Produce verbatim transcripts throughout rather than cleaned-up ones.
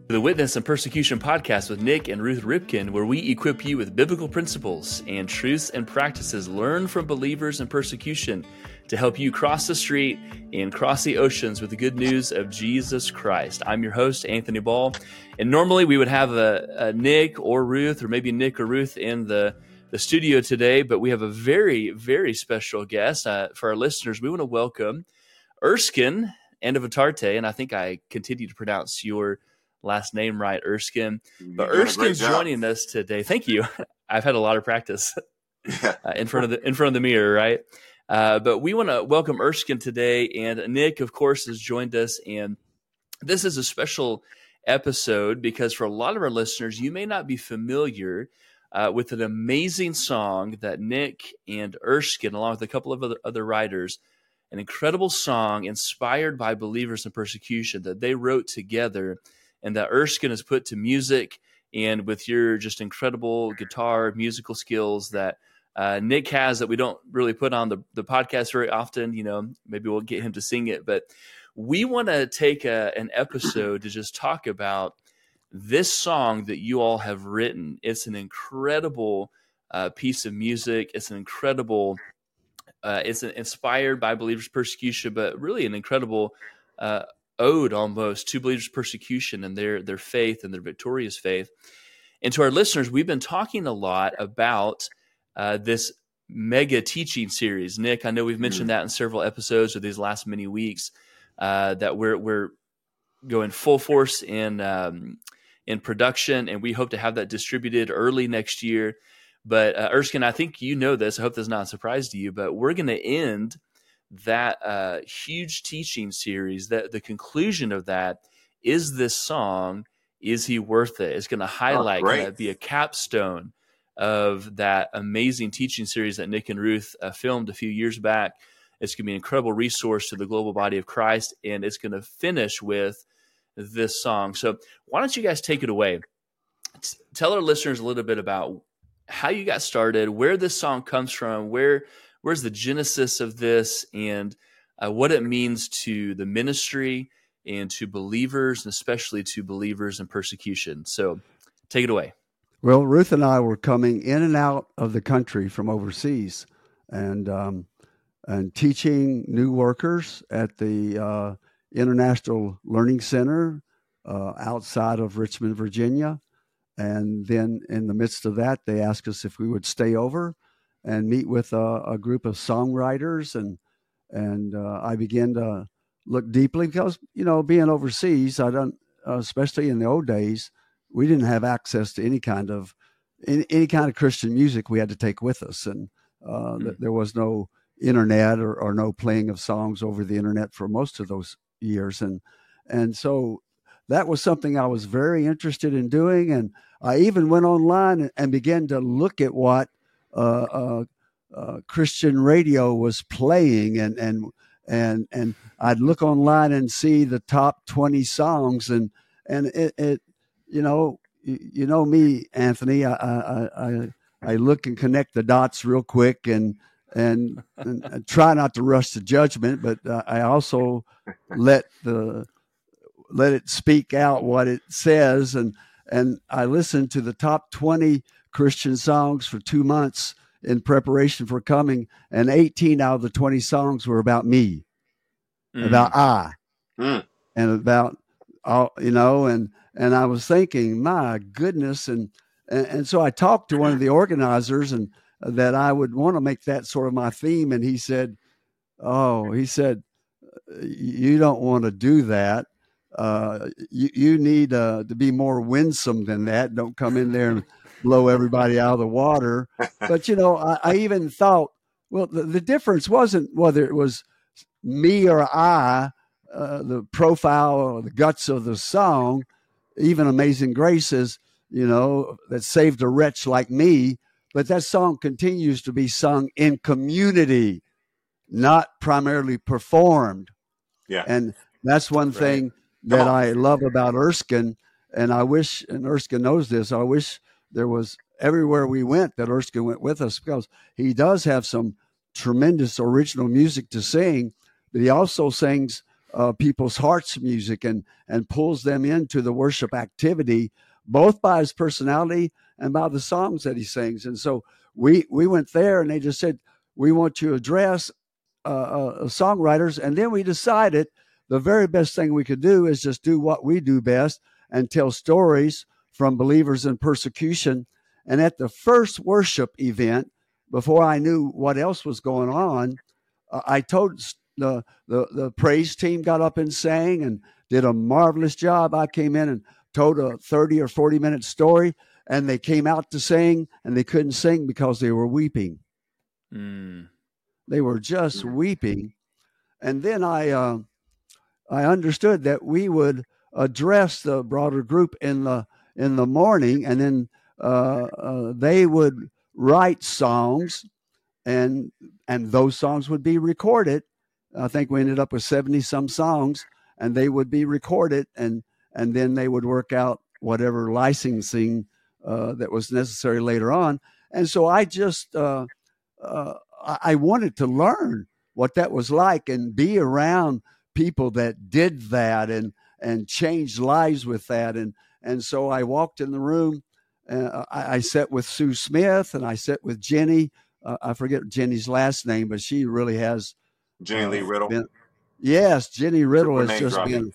The Witness and Persecution Podcast with Nick and Ruth Ripken, where we equip you with biblical principles and truths and practices learned from believers in persecution to help you cross the street and cross the oceans with the good news of Jesus Christ. I'm your host, Anthony Ball, and normally we would have a, a Nick or Ruth, or maybe Nick or Ruth in the, the studio today, but we have a very, very special guest. Uh, for our listeners, we want to welcome Erskine Andavitarte, and I think I continue to pronounce your last name right, Erskine. But Erskine's joining us today. Thank you. I've had a lot of practice uh, in front of the in front of the mirror, right? Uh, but we want to welcome Erskine today, and Nick, of course, has joined us. And this is a special episode because for a lot of our listeners, you may not be familiar uh, with an amazing song that Nick and Erskine, along with a couple of other, other writers, an incredible song inspired by believers in persecution that they wrote together, and that Erskine has put to music, and with your just incredible guitar musical skills that uh, Nick has that we don't really put on the, the podcast very often. You know, maybe we'll get him to sing it, but we want to take a, an episode to just talk about this song that you all have written. It's an incredible uh, piece of music. It's an incredible, uh, it's an inspired by believers' persecution, but really an incredible uh ode almost to believers' persecution and their their faith and their victorious faith. And to our listeners, we've been talking a lot about uh, this mega teaching series. Nick, I know we've mentioned mm-hmm. that in several episodes of these last many weeks, uh, that we're we're going full force in um, in production, and we hope to have that distributed early next year. But uh, Erskine, I think you know this. I hope this is not a surprise to you, but we're going to end that uh, huge teaching series. That the conclusion of that is this song, "Is He Worth It?" It's going to highlight, oh, kind be a capstone of that amazing teaching series that Nick and Ruth uh, filmed a few years back. It's going to be an incredible resource to the global body of Christ, and it's going to finish with this song. So why don't you guys take it away? T- tell our listeners a little bit about how you got started, where this song comes from, where Where's the genesis of this, and uh, what it means to the ministry and to believers, and especially to believers in persecution. So take it away. Well, Ruth and I were coming in and out of the country from overseas and um, and teaching new workers at the uh, International Learning Center uh, outside of Richmond, Virginia. And then in the midst of that, they asked us if we would stay over and meet with a, a group of songwriters, and and uh, I began to look deeply because, you know, being overseas, I don't, uh, especially in the old days, we didn't have access to any kind of any, any kind of Christian music we had to take with us, and uh, mm. th- there was no internet or, or no playing of songs over the internet for most of those years, and and so that was something I was very interested in doing, and I even went online and, and began to look at what Uh, uh, uh, Christian radio was playing, and and and and I'd look online and see the top twenty songs, and and it, it you know you, you know me, Anthony, I, I I I look and connect the dots real quick, and and, and I try not to rush to judgment, but uh, I also let the let it speak out what it says, and and I listened to the top twenty Christian songs for two months in preparation for coming, and eighteen out of the twenty songs were about me, mm. about I, mm. and about, all, you know, and, and I was thinking, my goodness. And, and, and so I talked to one of the organizers, and uh, that I would want to make that sort of my theme. And he said, oh, he said, you don't want to do that. Uh, you, you need uh, to be more winsome than that. Don't come in there and blow everybody out of the water. But, you know, I, I even thought, well, the, the difference wasn't whether it was me or I, uh, the profile or the guts of the song. Even Amazing Grace is, you know, that saved a wretch like me. But that song continues to be sung in community, not primarily performed. Yeah. And that's one right. thing that I love about Erskine. And I wish, and Erskine knows this, I wish there was everywhere we went that Erskine went with us, because he does have some tremendous original music to sing, but he also sings uh, people's hearts music and and pulls them into the worship activity, both by his personality and by the songs that he sings. And so we we went there, and they just said, we want to address uh, uh, songwriters. And then we decided the very best thing we could do is just do what we do best and tell stories from believers in persecution. And at the first worship event, before I knew what else was going on, uh, I told the, the the praise team got up and sang and did a marvelous job. I came in and told a thirty or forty minute story, and they came out to sing, and they couldn't sing because they were weeping. Mm. They were just weeping. And then I uh, I understood that we would address the broader group in the in the morning, and then uh, uh, they would write songs, and and those songs would be recorded. I think we ended up with seventy some songs, and they would be recorded, and and then they would work out whatever licensing uh, that was necessary later on. And so I just uh, uh, I wanted to learn what that was like and be around people that did that and and changed lives with that. And and so I walked in the room. Uh, I, I sat with Sue Smith, and I sat with Jenny. Uh, I forget Jenny's last name, but she really has Jenny uh, Lee Riddle. Been, yes, Jenny Riddle Super has just dropping. been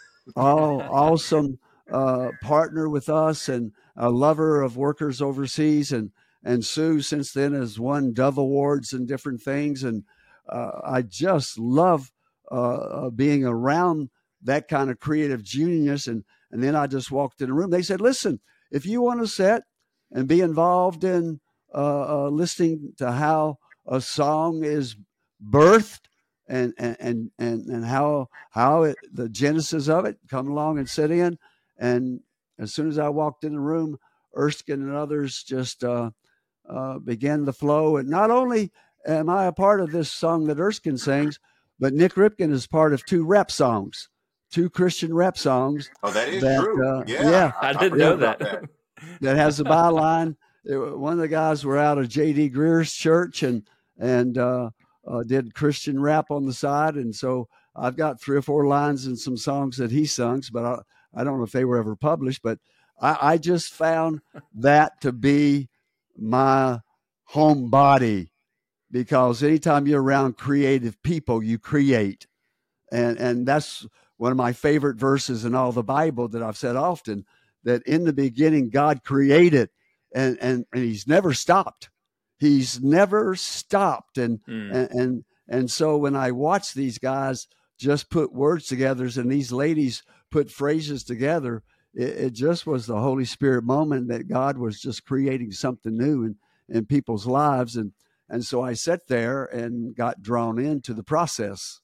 all awesome uh, partner with us and a lover of workers overseas. And and Sue since then has won Dove Awards and different things. And uh, I just love uh, being around that kind of creative genius. And and then I just walked in the room. They said, "Listen, if you want to sit and be involved in uh, uh, listening to how a song is birthed and and and and, and how how it, the genesis of it, come along and sit in." And as soon as I walked in the room, Erskine and others just uh, uh, began the flow. And not only am I a part of this song that Erskine sings, but Nick Ripken is part of two rap songs, two Christian rap songs. Oh, that is that, true. Uh, yeah. yeah, I didn't know that. that. That has a byline. It, one of the guys were out of J D Greer's church and and uh, uh, did Christian rap on the side. And so I've got three or four lines in some songs that he sings, but I, I don't know if they were ever published. But I, I just found that to be my home body, because anytime you're around creative people, you create. And and that's one of my favorite verses in all the Bible that I've said often, that in the beginning God created, and and, and he's never stopped. He's never stopped. And, mm. and and and so when I watch these guys just put words together and these ladies put phrases together, it, it just was the Holy Spirit moment that God was just creating something new in, in people's lives. And and so I sat there and got drawn into the process.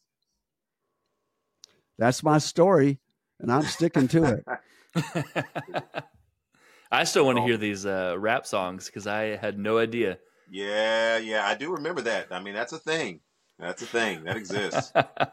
That's my story, and I'm sticking to it. I still want to hear these uh, rap songs because I had no idea. Yeah, yeah, I do remember that. I mean, that's a thing. That's a thing that exists.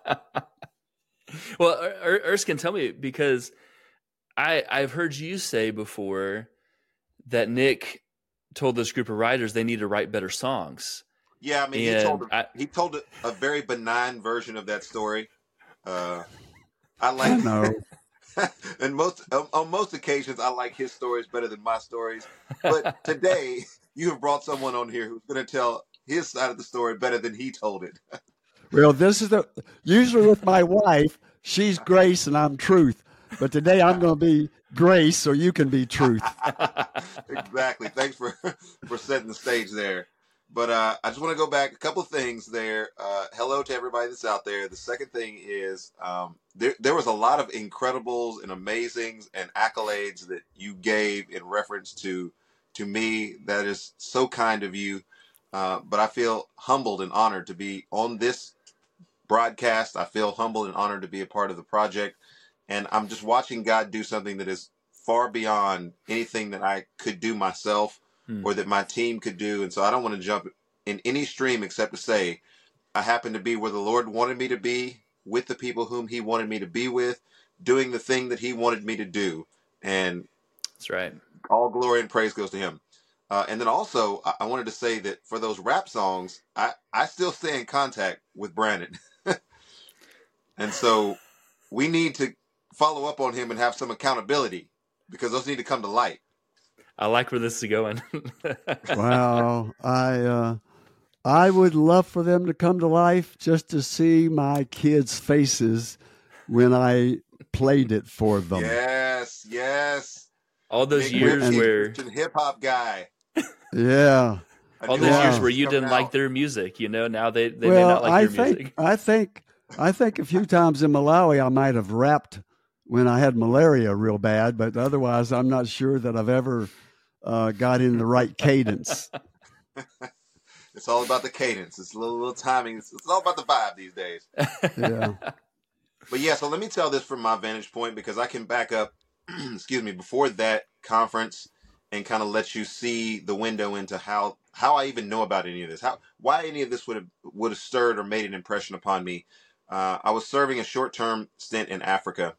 Well, er- Erskine, tell me, because I I've heard you say before that Nick told this group of writers they need to write better songs. Yeah, I mean, and he told I, he told a, a very benign version of that story. Uh, I like. No. And most on most occasions, I like his stories better than my stories. But today, you have brought someone on here who's going to tell his side of the story better than he told it. Well, this is the usually with my wife, she's grace and I'm truth. But today I'm going to be grace so you can be truth. Exactly. Thanks for for setting the stage there. But uh, I just want to go back a couple of things there. Uh, hello to everybody that's out there. The second thing is um, there there was a lot of incredibles and amazings and accolades that you gave in reference to to me. That is so kind of you. Uh, but I feel humbled and honored to be on this broadcast. I feel humbled and honored to be a part of the project. And I'm just watching God do something that is far beyond anything that I could do myself or that my team could do. And so I don't want to jump in any stream except to say I happen to be where the Lord wanted me to be, with the people whom he wanted me to be with, doing the thing that he wanted me to do. And that's right. All glory and praise goes to him. Uh, and then also I, I wanted to say that for those rap songs, I, I still stay in contact with Brandon. And so we need to follow up on him and have some accountability because those need to come to light. I like where this is going. Wow. I, uh, I would love for them to come to life just to see my kids' faces when I played it for them. Yes, yes. All those Nick years Ripken, where hip hop guy. Yeah. A all new those Yeah. years artist where you coming didn't out. like their music, you know, now they, they may well, not like I your think music. I think I think a few times in Malawi I might have rapped when I had malaria real bad, but otherwise I'm not sure that I've ever uh, got in the right cadence. It's all about the cadence. It's a little, little timing. It's, it's all about the vibe these days. Yeah. But yeah, so let me tell this from my vantage point because I can back up, excuse me, before that conference and kind of let you see the window into how, how I even know about any of this, how why any of this would have would have stirred or made an impression upon me. Uh, I was serving a short-term stint in Africa.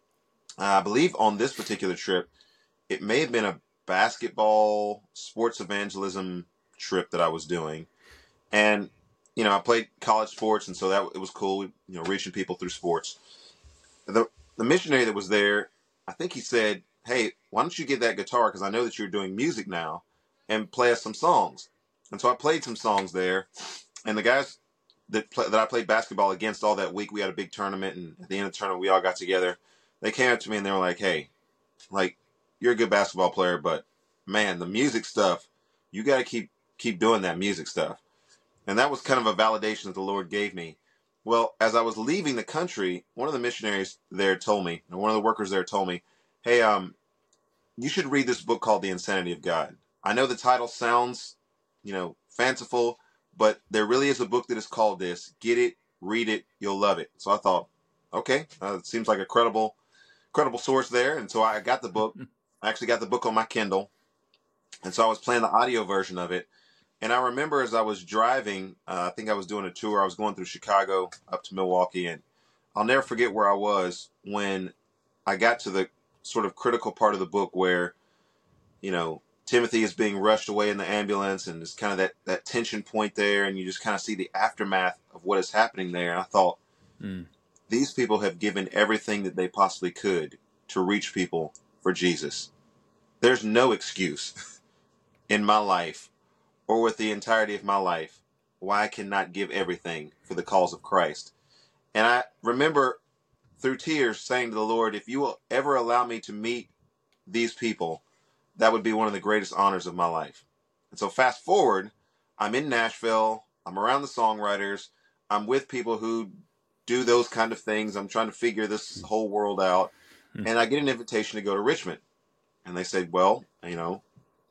Uh, I believe on this particular trip, it may have been a basketball sports evangelism trip that I was doing. And, you know, I played college sports, and so that it was cool, you know, reaching people through sports. The the missionary that was there, I think he said, hey, why don't you get that guitar, because I know that you're doing music now, and play us some songs. And so I played some songs there, and the guys that play, that I played basketball against all that week, we had a big tournament, and at the end of the tournament, we all got together. They came up to me, and they were like, hey, like, you're a good basketball player, but, man, the music stuff, you got to keep keep doing that music stuff. And that was kind of a validation that the Lord gave me. Well, as I was leaving the country, one of the missionaries there told me, and one of the workers there told me, hey, um, you should read this book called The Insanity of God. I know the title sounds, you know, fanciful, but there really is a book that is called this. Get it, read it, you'll love it. So I thought, okay, uh, it seems like a credible, credible source there. And so I got the book. I actually got the book on my Kindle. And so I was playing the audio version of it. And I remember as I was driving, uh, I think I was doing a tour. I was going through Chicago up to Milwaukee. And I'll never forget where I was when I got to the sort of critical part of the book where, you know, Timothy is being rushed away in the ambulance. And it's kind of that, that tension point there. And you just kind of see the aftermath of what is happening there. And I thought, mm. these people have given everything that they possibly could to reach people for Jesus. There's no excuse in my life or with the entirety of my life why I cannot give everything for the cause of Christ. And I remember through tears saying to the Lord, if you will ever allow me to meet these people, that would be one of the greatest honors of my life. And so fast forward, I'm in Nashville, I'm around the songwriters, I'm with people who do those kind of things, I'm trying to figure this whole world out, and I get an invitation to go to Richmond. And they said, well, you know,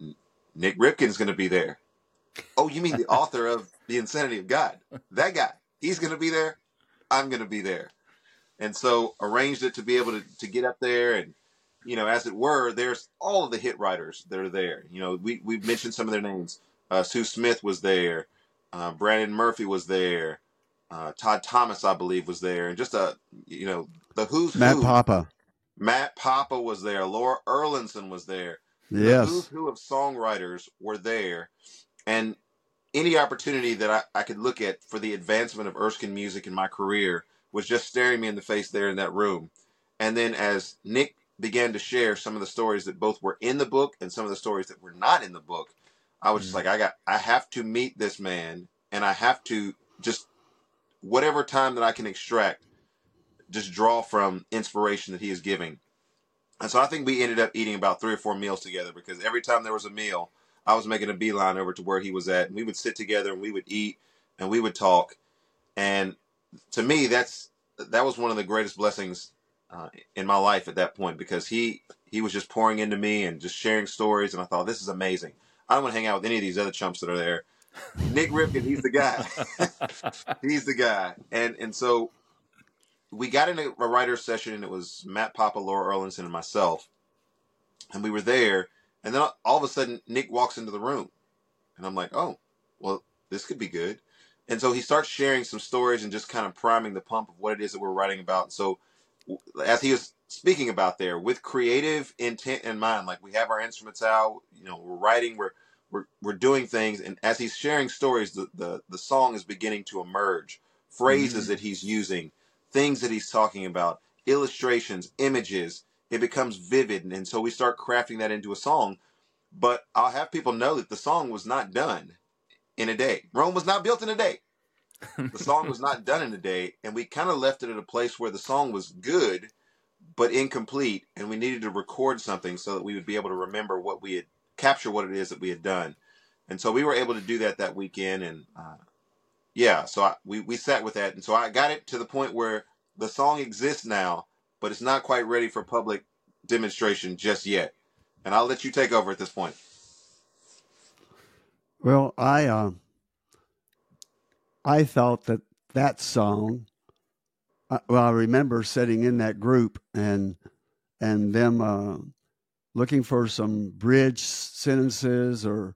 Nick Ripken's going to be there. Oh, you mean the author of The Insanity of God? That guy. He's going to be there. I'm going to be there. And so arranged it to be able to, to get up there. And, you know, as it were, there's all of the hit writers that are there. You know, we, we mentioned some of their names. Uh, Sue Smith was there. Uh, Brandon Murphy was there. Uh, Todd Thomas, I believe, was there. And just, a, you know, the who's Matt who. Papa. Matt Papa was there. Laura Erlandson was there. Yes. The who's who of songwriters were there. And any opportunity that I, I could look at for the advancement of Erskine music in my career was just staring me in the face there in that room. And then as Nick began to share some of the stories that both were in the book and some of the stories that were not in the book, I was mm-hmm. just like, I got, I have to meet this man, and I have to just, whatever time that I can extract, just draw from inspiration that he is giving. And so I think we ended up eating about three or four meals together, because every time there was a meal, I was making a beeline over to where he was at, and we would sit together and we would eat and we would talk. And to me, that's that was one of the greatest blessings uh, in my life at that point, because he he was just pouring into me and just sharing stories. And I thought, this is amazing. I don't want to hang out with any of these other chumps that are there. Nick Ripken, he's the guy. He's the guy. And and so we got in a, a writer's session, and it was Matt Papa, Laura Erlandson, and myself. And we were there. And then all of a sudden, Nick walks into the room. And I'm like, oh, well, this could be good. And so he starts sharing some stories and just kind of priming the pump of what it is that we're writing about. And so as he was speaking about there, with creative intent in mind, like we have our instruments out, you know, we're writing, we're we're we're doing things. And as he's sharing stories, the, the, the song is beginning to emerge. Phrases mm-hmm. that he's using, things that he's talking about. illustrations, images. It becomes vivid. And so we start crafting that into a song. But I'll have people know that the song was not done in a day. Rome was not built in a day. The song was not done in a day. And we kind of left it at a place where the song was good, but incomplete. And we needed to record something so that we would be able to remember what we had, capture what it is that we had done. And so we were able to do that that weekend. And uh, yeah, so I, we, we sat with that. And so I got it to the point where the song exists now, but it's not quite ready for public demonstration just yet. And I'll let you take over at this point. Well, I uh, I thought that that song. Uh, well, I remember sitting in that group and and them uh, looking for some bridge sentences or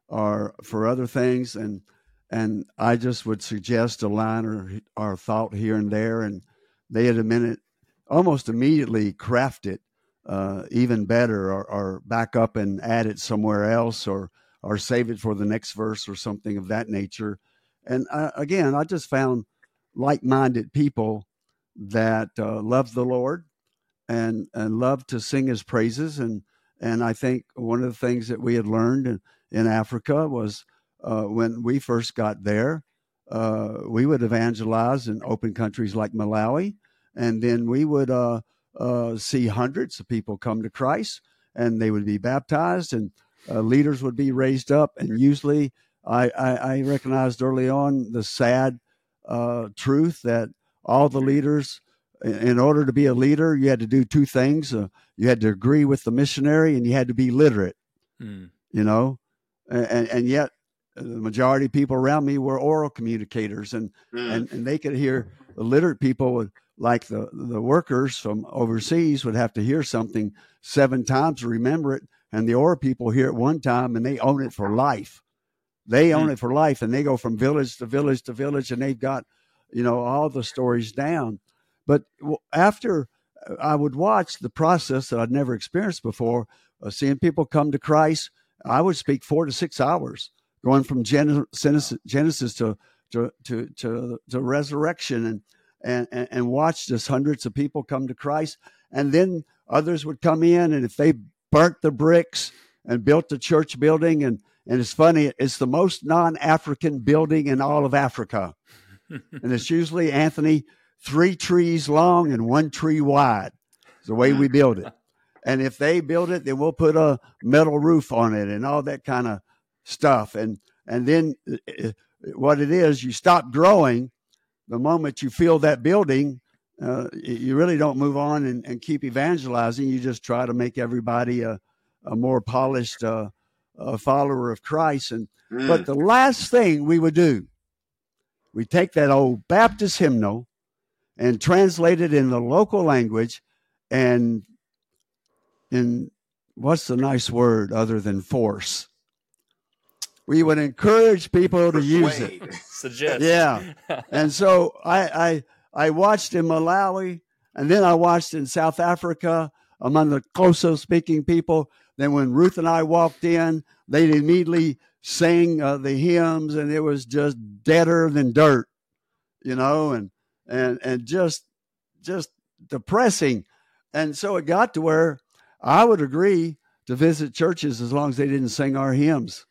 or for other things, and and I just would suggest a line or or thought here and there, and they had a minute almost immediately craft it uh, even better, or, or back up and add it somewhere else, or or save it for the next verse or something of that nature. And uh, again, I just found like-minded people that uh, love the Lord and and love to sing His praises. And and I think one of the things that we had learned in, in Africa was uh, when we first got there, uh, we would evangelize in open countries like Malawi, and then we would uh, uh, see hundreds of people come to Christ, and they would be baptized, and uh, leaders would be raised up. And usually, I, I, I recognized early on the sad uh, truth that all the leaders, in order to be a leader, you had to do two things. Uh, you had to agree with the missionary, and you had to be literate, mm. you know, and, and yet the majority of people around me were oral communicators, and, mm. and, and they could hear. The literate people would, like the, the workers from overseas, would have to hear something seven times to remember it. And the oral people hear it one time and they own it for life. They own mm. it for life, and they go from village to village to village, and they've got, you know, all the stories down. But after I would watch the process that I'd never experienced before, uh, seeing people come to Christ, I would speak four to six hours, going from Genesis, Genesis to, to, to, to, to resurrection, and, and, and, and watch just hundreds of people come to Christ. And then others would come in, and if they burnt the bricks and built the church building, and, and it's funny, it's the most non-African building in all of Africa. And it's usually, Anthony, three trees long and one tree wide. It's the way we build it. And if they build it, then we'll put a metal roof on it and all that kind of stuff. And and then uh, what it is, you stop growing the moment you feel that building. Uh, you really don't move on and, and keep evangelizing. You just try to make everybody a, a more polished uh, a follower of Christ. And mm. But the last thing we would do, we take that old Baptist hymnal and translate it in the local language, and in what's the nice word other than force? We would encourage people to Persuade. use it. Suggest. Yeah. And so I, I I watched in Malawi, and then I watched in South Africa among the Xhosa speaking people. Then when Ruth and I walked in, they'd immediately sing uh, the hymns, and it was just deader than dirt, you know, and and and just just depressing. And so it got to where I would agree to visit churches as long as they didn't sing our hymns.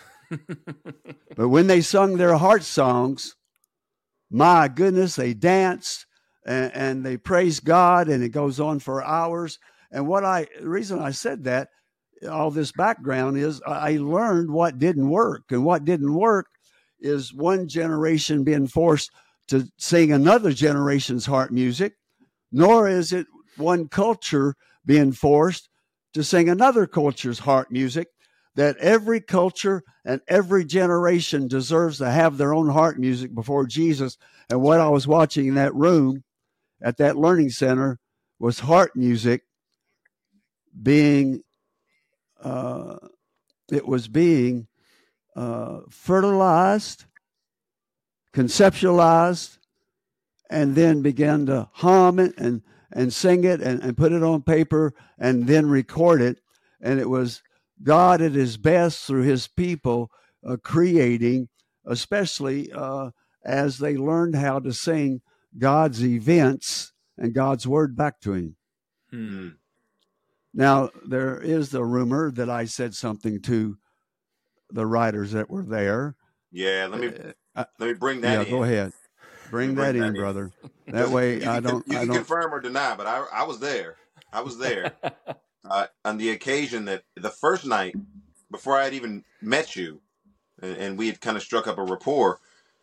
But when they sung their heart songs, my goodness, they danced and, and they praised God, and it goes on for hours. And what I, the reason I said that, all this background is I learned what didn't work. And what didn't work is one generation being forced to sing another generation's heart music, nor is it one culture being forced to sing another culture's heart music. That every culture and every generation deserves to have their own heart music before Jesus. And what I was watching in that room at that learning center was heart music being, uh, it was being uh, fertilized, conceptualized, and then began to hum it and, and sing it and, and put it on paper and then record it. And it was God at his best through his people uh, creating, especially uh, as they learned how to sing God's events and God's word back to him. Hmm. Now, there is the rumor that I said something to the writers that were there. Yeah, let me Uh, let me bring that yeah, in. go ahead. Bring, bring that, that in, in. brother. That Because way you I can, don't you I can don't confirm or deny, but I I was there. I was there uh, on the occasion that the first night before I had even met you, and, and we had kind of struck up a rapport.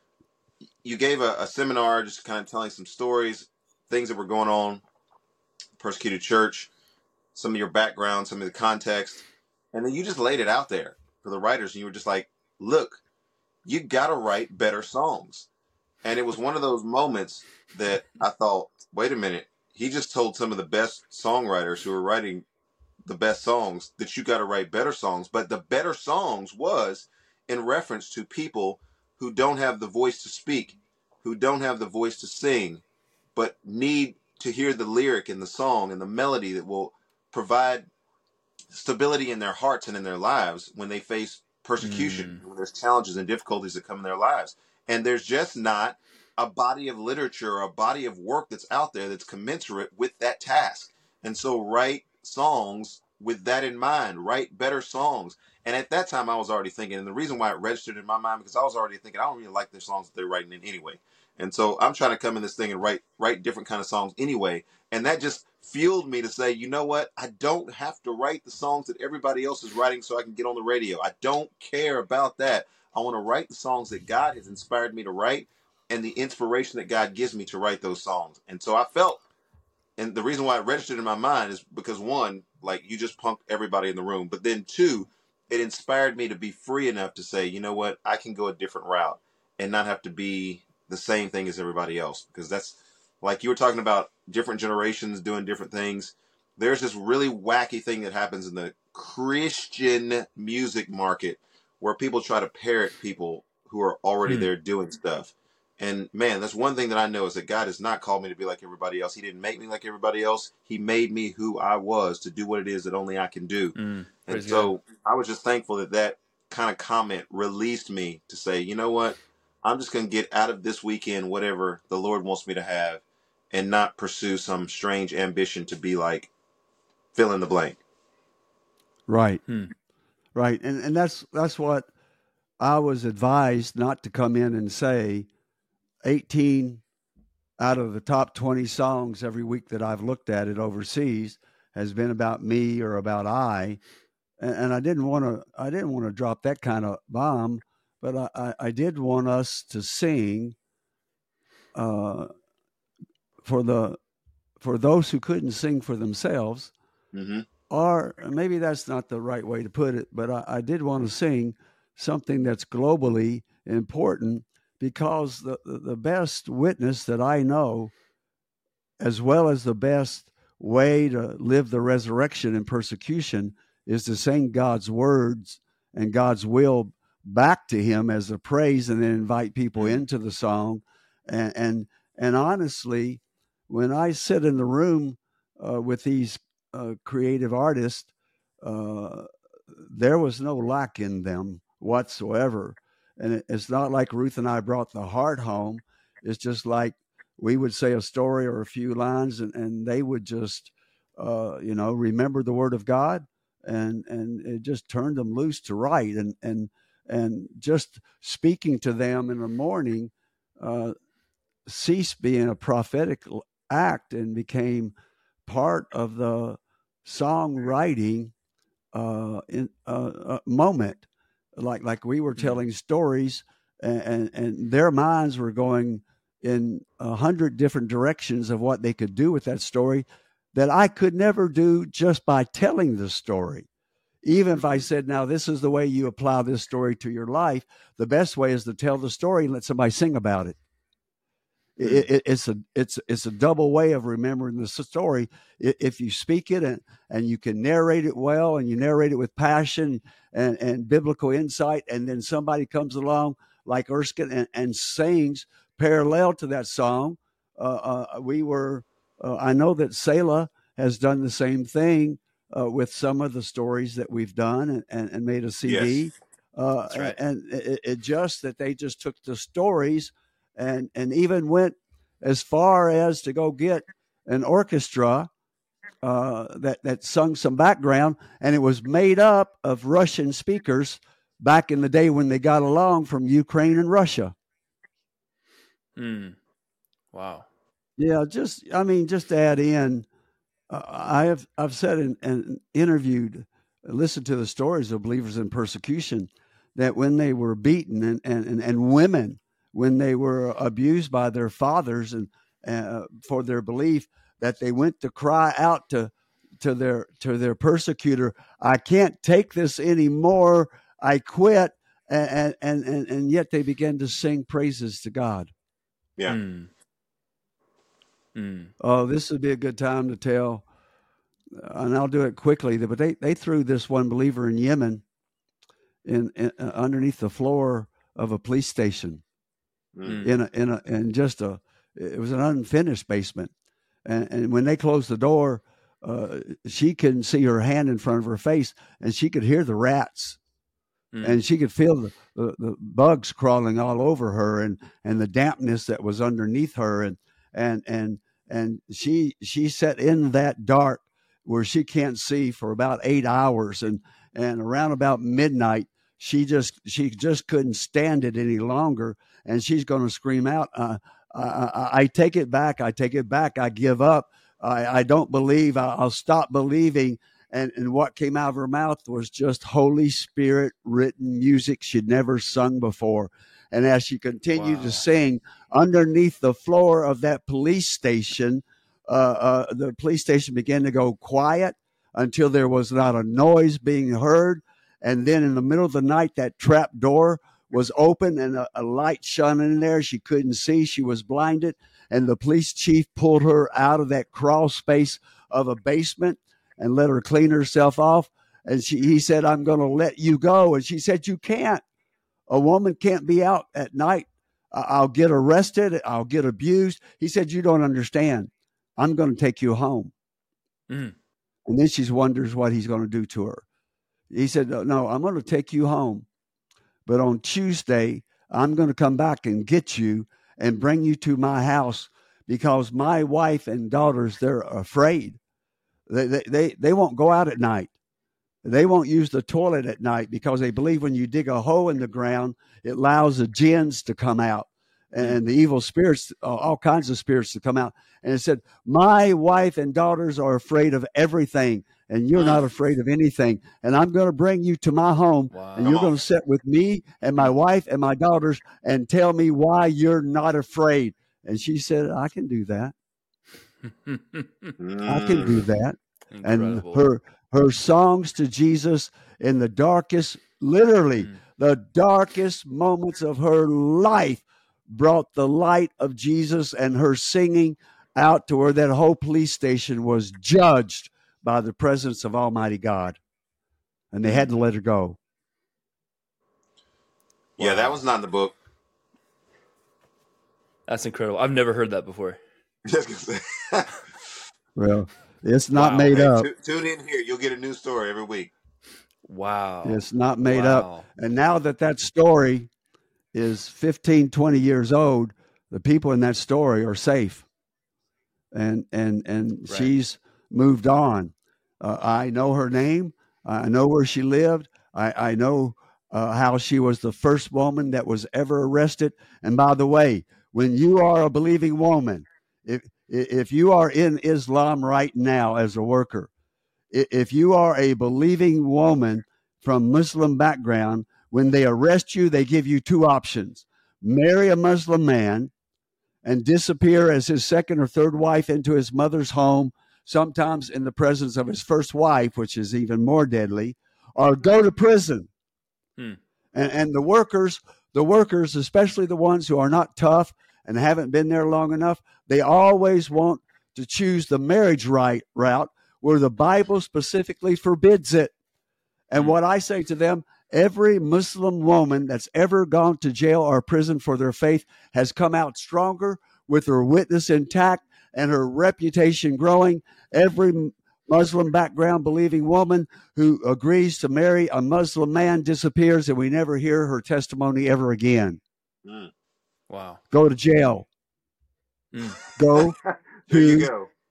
You gave a, a seminar, just kind of telling some stories, things that were going on, persecuted church, some of your background, some of the context, and then you just laid it out there for the writers, and you were just like, "Look, you got to write better songs." And it was one of those moments that I thought, "Wait a minute, he just told some of the best songwriters who are writing the best songs that you got to write better songs." But the better songs was in reference to people who don't have the voice to speak, who don't have the voice to sing, but need to hear the lyric and the song and the melody that will provide stability in their hearts and in their lives when they face persecution, mm. when there's challenges and difficulties that come in their lives. And there's just not a body of literature or a body of work that's out there that's commensurate with that task. And so write songs with that in mind, write better songs. And at that time I was already thinking, and the reason why it registered in my mind, because I was already thinking, I don't really like the songs that they're writing in anyway. And so I'm trying to come in this thing and write write different kind of songs anyway. And that just fueled me to say, you know what? I don't have to write the songs that everybody else is writing so I can get on the radio. I don't care about that. I want to write the songs that God has inspired me to write and the inspiration that God gives me to write those songs. And so I felt, and the reason why it registered in my mind is because, one, like you just punked everybody in the room. But then two, it inspired me to be free enough to say, you know what? I can go a different route and not have to be the same thing as everybody else. Because that's, like you were talking about, different generations doing different things. There's this really wacky thing that happens in the Christian music market where people try to parrot people who are already hmm. there doing stuff. And man, that's one thing that I know is that God has not called me to be like everybody else. He didn't make me like everybody else. He made me who I was to do what it is that only I can do. Mm, and so God. I was just thankful that that kind of comment released me to say, you know what? I'm just going to get out of this weekend whatever the Lord wants me to have and not pursue some strange ambition to be like fill in the blank. Right. Hmm. Right. And and that's that's what I was advised not to come in and say eighteen out of the top twenty songs every week that I've looked at it overseas has been about me or about I. And, and I didn't want to I didn't want to drop that kind of bomb, but I, I, I did want us to sing uh, for the for those who couldn't sing for themselves. Mm-hmm. Or maybe that's not the right way to put it, but I, I did want to sing something that's globally important, because the, the best witness that I know, as well as the best way to live the resurrection and persecution, is to sing God's words and God's will back to him as a praise, and then invite people into the song. And and, and honestly, when I sit in the room uh, with these uh, creative artists, uh, there was no lack in them whatsoever. And it, it's not like Ruth and I brought the heart home. It's just like we would say a story or a few lines, and, and they would just, uh, you know, remember the word of God, and, and it just turned them loose to write. And, and, and just speaking to them in the morning uh, ceased being a prophetic act and became part of the songwriting uh, in uh, uh, moment. Like like we were telling stories, and, and, and their minds were going in a hundred different directions of what they could do with that story that I could never do just by telling the story. Even if I said, now this is the way you apply this story to your life, the best way is to tell the story and let somebody sing about it. It, it, it's a it's it's a double way of remembering the story. If you speak it and, and you can narrate it well, and you narrate it with passion and, and biblical insight, and then somebody comes along like Erskine and, and sings parallel to that song. Uh, uh, we were uh, I know that Selah has done the same thing uh, with some of the stories that we've done, and, and, and made a C D. Yes. Uh, That's right. And it, it just that they just took the stories and and even went as far as to go get an orchestra uh, that, that sung some background, and it was made up of Russian speakers back in the day when they got along from Ukraine and Russia. Mm. Wow. Yeah, just, I mean, just to add in, uh, I have, I've said and, and interviewed, listened to the stories of believers in persecution, that when they were beaten and, and, and women, when they were abused by their fathers and uh, for their belief, that they went to cry out to to their to their persecutor, I can't take this anymore, I quit, and and and, and yet they began to sing praises to God. Yeah. Mm. Mm. Oh, this would be a good time to tell, and I'll do it quickly, but they, they threw this one believer in Yemen in, in uh, underneath the floor of a police station. Mm. in a, in a, in just a, it was an unfinished basement. And, and when they closed the door, uh, she couldn't see her hand in front of her face, and she could hear the rats, mm. and she could feel the, the, the bugs crawling all over her, and, and the dampness that was underneath her. And, and, and, and she, she sat in that dark where she can't see for about eight hours. And, and around about midnight, she just, she just couldn't stand it any longer. And she's going to scream out, uh, I, I take it back. I take it back. I give up. I, I don't believe. I, I'll stop believing. And, and what came out of her mouth was just Holy Spirit written music she'd never sung before. And as she continued wow. to sing underneath the floor of that police station, uh, uh, the police station began to go quiet until there was not a noise being heard. And then in the middle of the night, that trap door was open and a, a light shone in there. She couldn't see. She was blinded. And the police chief pulled her out of that crawl space of a basement and let her clean herself off. And she, he said, I'm going to let you go. And she said, you can't. A woman can't be out at night. I'll get arrested. I'll get abused. He said, you don't understand. I'm going to take you home. Mm. And then she wonders what he's going to do to her. He said, no, I'm going to take you home. But on Tuesday, I'm going to come back and get you and bring you to my house because my wife and daughters, they're afraid. They, they, they, they won't go out at night. They won't use the toilet at night because they believe when you dig a hole in the ground, it allows the jinns to come out and the evil spirits, all kinds of spirits to come out. And it said, my wife and daughters are afraid of everything, and you're not afraid of anything. And I'm going to bring you to my home, wow. and you're going to sit with me and my wife and my daughters and tell me why you're not afraid. And she said, I can do that. I can do that. Incredible. And her her songs to Jesus in the darkest, literally mm. the darkest moments of her life brought the light of Jesus, and her singing out to where that whole police station was judged by the presence of Almighty God. And they had to let her go. Yeah, wow. That was not in the book. That's incredible. I've never heard that before. Well, it's not wow. made hey, up. T- tune in here. You'll get a new story every week. Wow. It's not made wow. up. And now that that story is fifteen, twenty years old, the people in that story are safe. And and and right. she's moved on. Uh, I know her name. I know where she lived. I, I know uh, how she was the first woman that was ever arrested. And by the way, when you are a believing woman, if if you are in Islam right now as a worker, if you are a believing woman from Muslim background, when they arrest you, they give you two options: marry a Muslim man and disappear as his second or third wife into his mother's home, sometimes in the presence of his first wife, which is even more deadly, or go to prison. Hmm. And, and the workers, the workers, especially the ones who are not tough and haven't been there long enough, they always want to choose the marriage right route where the Bible specifically forbids it. And hmm. what I say to them, every Muslim woman that's ever gone to jail or prison for their faith has come out stronger with her witness intact and her reputation growing. Every Muslim background believing woman who agrees to marry a Muslim man disappears, and we never hear her testimony ever again. Mm. Wow. Go to jail. Mm. Go there to you go.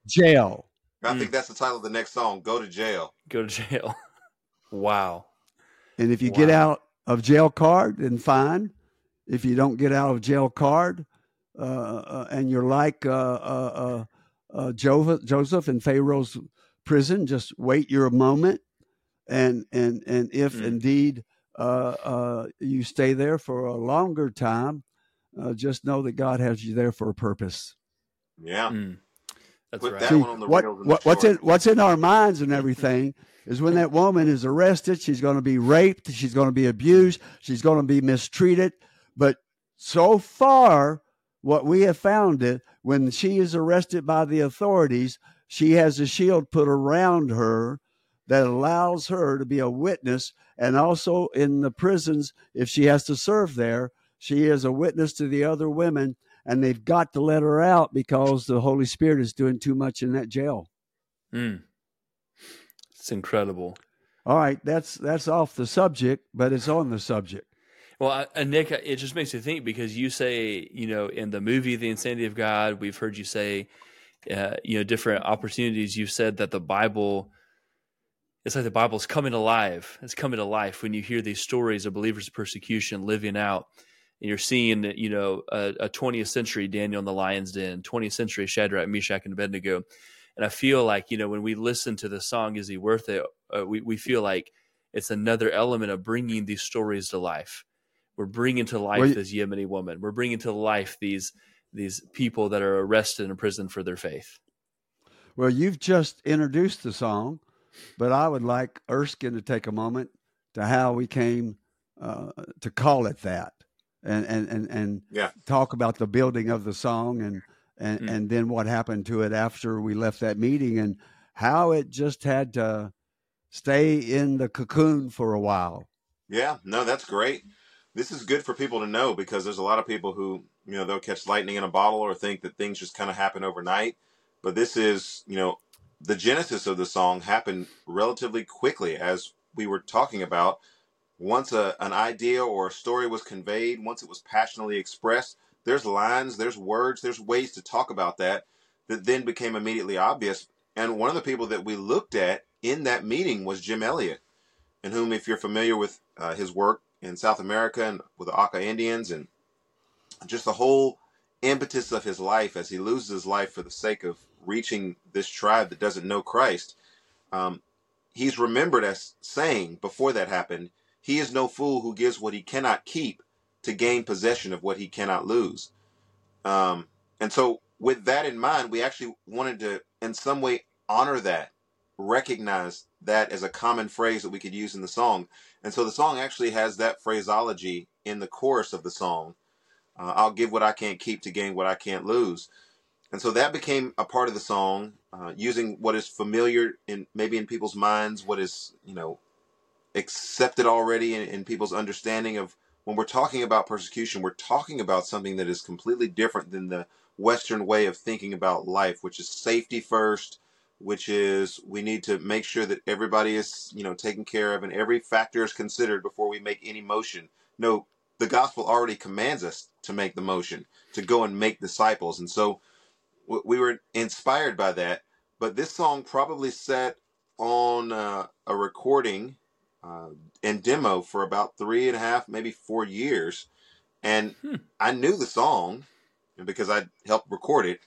Jail. I Mm. think that's the title of the next song. Go to jail. Go to jail. Wow. And if you Wow. get out of jail card, then fine. If you don't get out of jail card, uh, uh, and you're like uh, uh, uh, uh, Joseph, Joseph in Pharaoh's prison, just wait your moment. And and and if Mm. indeed uh, uh, you stay there for a longer time, uh, just know that God has you there for a purpose. Yeah. Mm. That's Put right. that See, one on the what, reels and what the what's in short. what's in our minds and everything is when that woman is arrested, she's going to be raped, she's going to be abused, she's going to be mistreated. But so far, what we have found is when she is arrested by the authorities, she has a shield put around her that allows her to be a witness. And also in the prisons, if she has to serve there, she is a witness to the other women. And they've got to let her out because the Holy Spirit is doing too much in that jail. Mm. It's incredible. All right, that's that's off the subject, but it's on the subject. Well, I, and Nick, it just makes me think because you say, you know, in the movie The Insanity of God, we've heard you say, uh, you know, different opportunities. You've said that the Bible, it's like the Bible's coming alive. It's coming to life when you hear these stories of believers' persecution living out. And you're seeing, you know, a, a twentieth century Daniel in the lion's den, twentieth century Shadrach, Meshach, and Abednego. And I feel like, you know, when we listen to the song, Is He Worth It? Uh, we, we feel like it's another element of bringing these stories to life. We're bringing to life Well, this Yemeni woman. We're bringing to life these these people that are arrested and imprisoned for their faith. Well, you've just introduced the song, but I would like Erskine to take a moment to how we came uh, to call it that. And and and, and Yeah. talk about the building of the song and and, Mm. and then what happened to it after we left that meeting and how it just had to stay in the cocoon for a while. Yeah. No, that's great. This is good for people to know because there's a lot of people who, you know, they'll catch lightning in a bottle or think that things just kind of happen overnight. But this is, you know, the genesis of the song happened relatively quickly, as we were talking about. Once a, an idea or a story was conveyed, once it was passionately expressed, there's lines, there's words, there's ways to talk about that that then became immediately obvious. And one of the people that we looked at in that meeting was Jim Elliot, in whom, if you're familiar with uh, his work in South America and with the Auca Indians and just the whole impetus of his life as he loses his life for the sake of reaching this tribe that doesn't know Christ, um, he's remembered as saying before that happened, he is no fool who gives what he cannot keep to gain possession of what he cannot lose. Um, and so with that in mind, we actually wanted to in some way honor that, recognize that as a common phrase that we could use in the song. And so the song actually has that phraseology in the chorus of the song. Uh, I'll give what I can't keep to gain what I can't lose. And so that became a part of the song, uh, using what is familiar in maybe in people's minds, what is, you know, accepted already in, in people's understanding of when we're talking about persecution, we're talking about something that is completely different than the Western way of thinking about life, which is safety first, which is we need to make sure that everybody is, you know, taken care of and every factor is considered before we make any motion. No, the gospel already commands us to make the motion, to go and make disciples. And so we were inspired by that. But this song probably sat on uh, a recording uh, and demo for about three and a half, maybe four years. And hmm. I knew the song because I helped record it.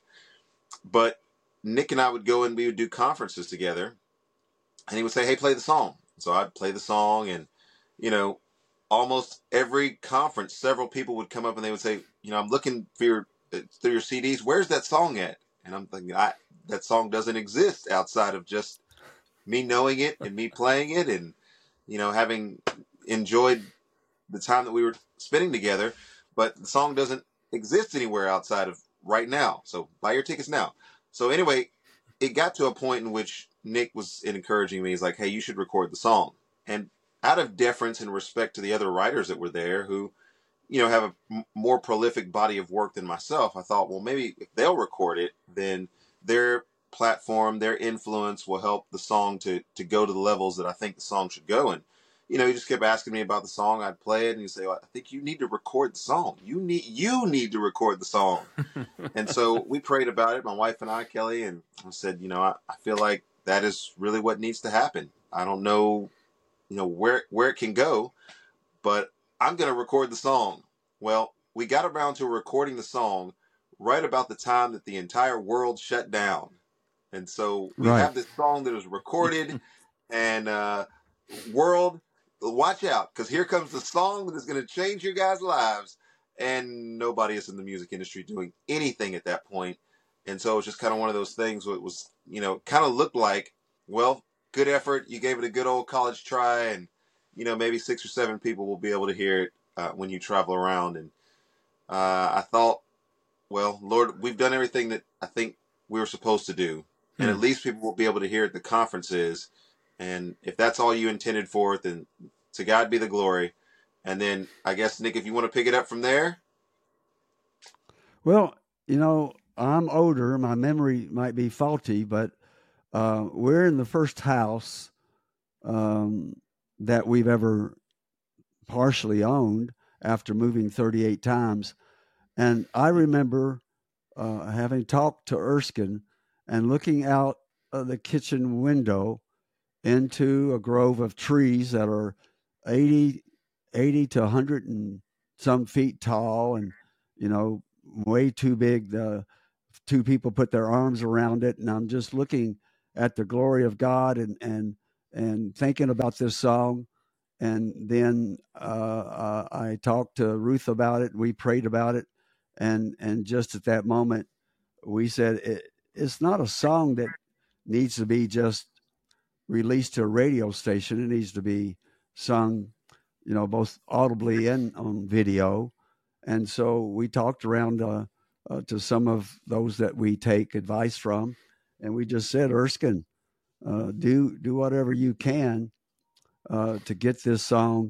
But Nick and I would go and we would do conferences together. And he would say, hey, play the song. So I'd play the song. And, you know, almost every conference, several people would come up and they would say, you know, I'm looking for your, through your C Ds. Where's that song at? And I'm thinking, I, that song doesn't exist outside of just me knowing it and me playing it and, you know, having enjoyed the time that we were spending together. But the song doesn't exist anywhere outside of right now. So buy your tickets now. So anyway, it got to a point in which Nick was encouraging me. He's like, hey, you should record the song. And out of deference and respect to the other writers that were there who, you know, have a m- more prolific body of work than myself, I thought, well, maybe if they'll record it, then their platform, their influence will help the song to to go to the levels that I think the song should go in. you know, he just kept asking me about the song. I'd play it, and he'd say, well, I think you need to record the song. You need you need to record the song. And so we prayed about it, my wife and I, Kelly, and I said, you know, I, I feel like that is really what needs to happen. I don't know, you know, where where it can go, but I'm going to record the song. Well, we got around to recording the song right about the time that the entire world shut down. And so we Right. have this song that was recorded, and uh, world, watch out, because here comes the song that is going to change your guys' lives. And nobody is in the music industry doing anything at that point. And so it was just kind of one of those things where it was, you know, kind of looked like, well, good effort. You gave it a good old college try, and, you know, maybe six or seven people will be able to hear it uh, when you travel around. And uh, I thought, well, Lord, we've done everything that I think we were supposed to do. Hmm. And at least people will be able to hear it at the conferences. And if that's all you intended for it, then to God be the glory. And then I guess, Nick, if you want to pick it up from there. Well, you know, I'm older. My memory might be faulty, but uh, we're in the first house um, that we've ever partially owned after moving thirty-eight times. And I remember uh, having talked to Erskine and looking out of the kitchen window into a grove of trees that are eighty, eighty to one hundred and some feet tall, and, you know, way too big. The two people put their arms around it. And I'm just looking at the glory of God and, and, and thinking about this song. And then uh, uh, I talked to Ruth about it. We prayed about it. And, and just at that moment, we said, it, it's not a song that needs to be just released to a radio station. It needs to be sung, you know, both audibly and on video. And so we talked around uh, uh, to some of those that we take advice from, and we just said, Erskine, uh, do do whatever you can uh, to get this song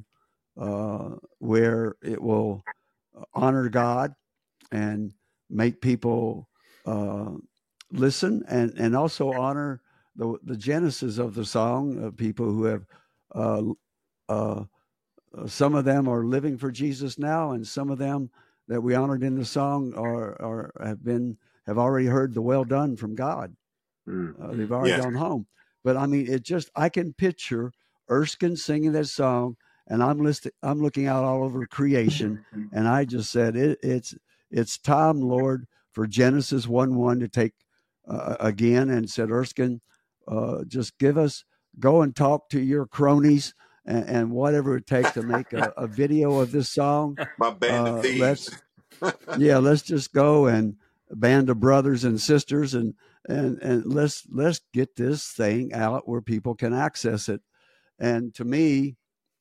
uh, where it will honor God and make people uh, listen, and, and also honor the the genesis of the song, uh, people who have uh, uh, some of them are living for Jesus now, and some of them that we honored in the song are, are have been have already heard the well done from God. Mm. Uh, they've already yes. gone home. But I mean, it just I can picture Erskine singing that song, and I'm listening. I'm looking out all over creation, and I just said, it, "It's it's time, Lord, for Genesis one one to take uh, again." And said, Erskine, uh, just give us go and talk to your cronies. And, and whatever it takes to make a, a video of this song. My band uh, of thieves. Let's, yeah, let's just go and a band of brothers and sisters, and and and let's let's get this thing out where people can access it. And to me,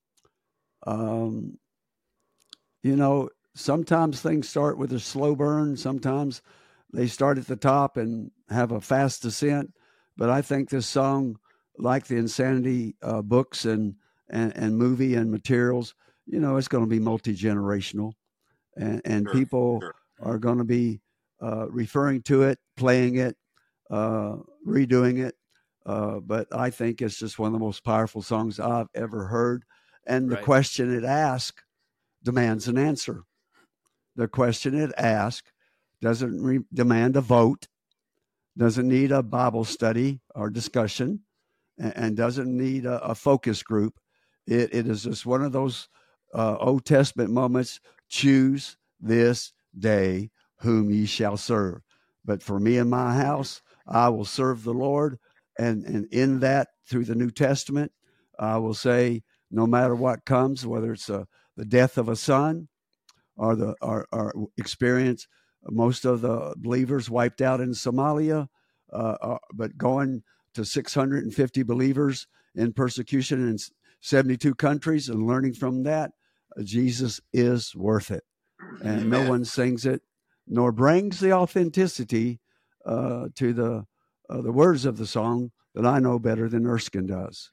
um, you know, sometimes things start with a slow burn. Sometimes they start at the top and have a fast descent. But I think this song, like the Insanity uh, books and And, and movie and materials, you know, it's going to be multi-generational, and, and sure, people sure. are going to be uh, referring to it, playing it, uh, redoing it. Uh, but I think it's just one of the most powerful songs I've ever heard. And the right. question it asks demands an answer. The question it asks doesn't re- demand a vote, doesn't need a Bible study or discussion, and, and doesn't need a, a focus group. It, it is just one of those uh, Old Testament moments. Choose this day whom ye shall serve. But for me and my house, I will serve the Lord. And, and in that, through the New Testament, I will say, no matter what comes, whether it's a, the death of a son or the or, or experience, most of the believers wiped out in Somalia, uh, uh, but going to six hundred fifty believers in persecution and seventy-two countries, and learning from that, Jesus is worth it. And no one sings it nor brings the authenticity uh, to the uh, the words of the song that I know better than Erskine does.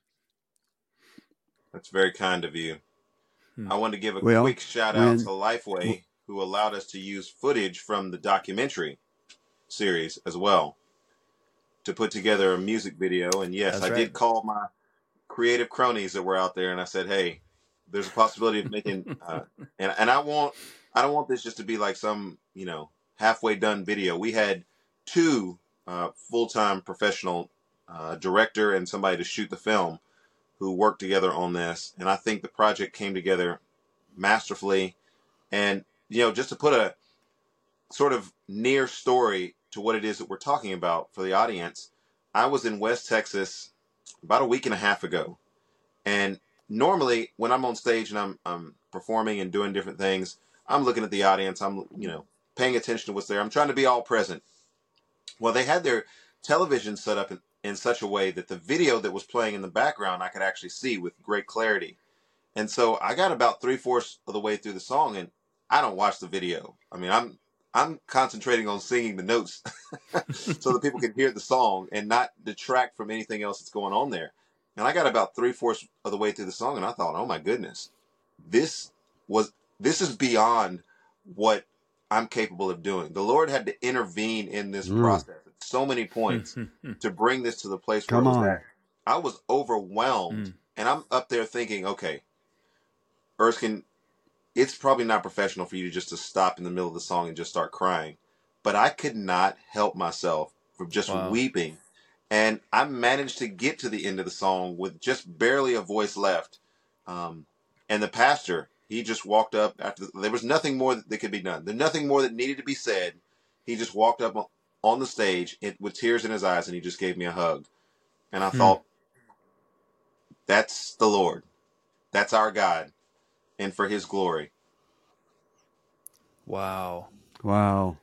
That's very kind of you. Hmm. I want to give a well, quick shout out when, to Lifeway, who allowed us to use footage from the documentary series as well to put together a music video. And yes, That's I right. did call my creative cronies that were out there, and I said, hey, there's a possibility of making, uh, and and I want I don't want this just to be like some, you know, halfway done video. We had two uh, full time professional uh, director and somebody to shoot the film who worked together on this, and I think the project came together masterfully. And you know, just to put a sort of near story to what it is that we're talking about for the audience, I was in West Texas about a week and a half ago, and normally when I'm on stage and I'm I'm performing and doing different things, I'm looking at the audience. I'm, you know, paying attention to what's there. I'm trying to be all present. Well, they had their television set up in, in such a way that the video that was playing in the background I could actually see with great clarity. And so I got about three-fourths of the way through the song, and I don't watch the video. I mean, I'm I'm concentrating on singing the notes so that people can hear the song and not detract from anything else that's going on there. And I got about three-fourths of the way through the song, and I thought, oh my goodness, this was this is beyond what I'm capable of doing. The Lord had to intervene in this mm. process at so many points to bring this to the place where Come it was on. at. I was overwhelmed, mm. and I'm up there thinking, okay, Erskine, it's probably not professional for you to just to stop in the middle of the song and just start crying. But I could not help myself from just wow. weeping. And I managed to get to the end of the song with just barely a voice left. Um, and the pastor, he just walked up after. The, there was nothing more that, that could be done. There's nothing more that needed to be said. He just walked up on the stage it, with tears in his eyes, and he just gave me a hug. And I hmm. thought, that's the Lord. That's our God. And for his glory. Wow. Wow.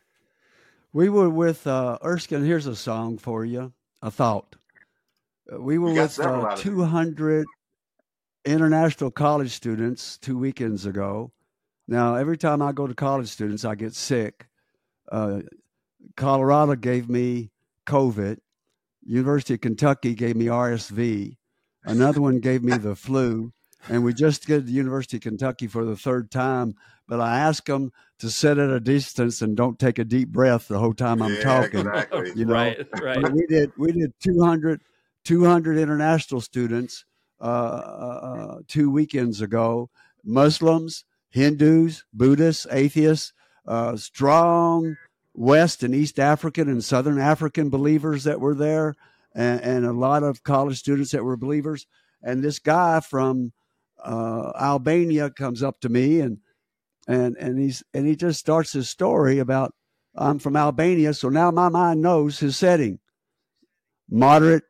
We were with uh, Erskine. Here's a song for you. A thought. Uh, we were with uh, two hundred international college students two weekends ago. Now, every time I go to college students, I get sick. Uh, Colorado gave me COVID. University of Kentucky gave me R S V. Another one gave me the flu. And we just get to the University of Kentucky for the third time, but I ask them to sit at a distance and don't take a deep breath the whole time I'm yeah, talking. Exactly. You know? Right, right. We did we did two hundred, two hundred international students uh, uh, two weekends ago. Muslims, Hindus, Buddhists, atheists, uh, strong West and East African and Southern African believers that were there, and, and a lot of college students that were believers. And this guy from Uh, Albania comes up to me and and and he's and he just starts his story about I'm from Albania, so now my mind knows his setting. Moderate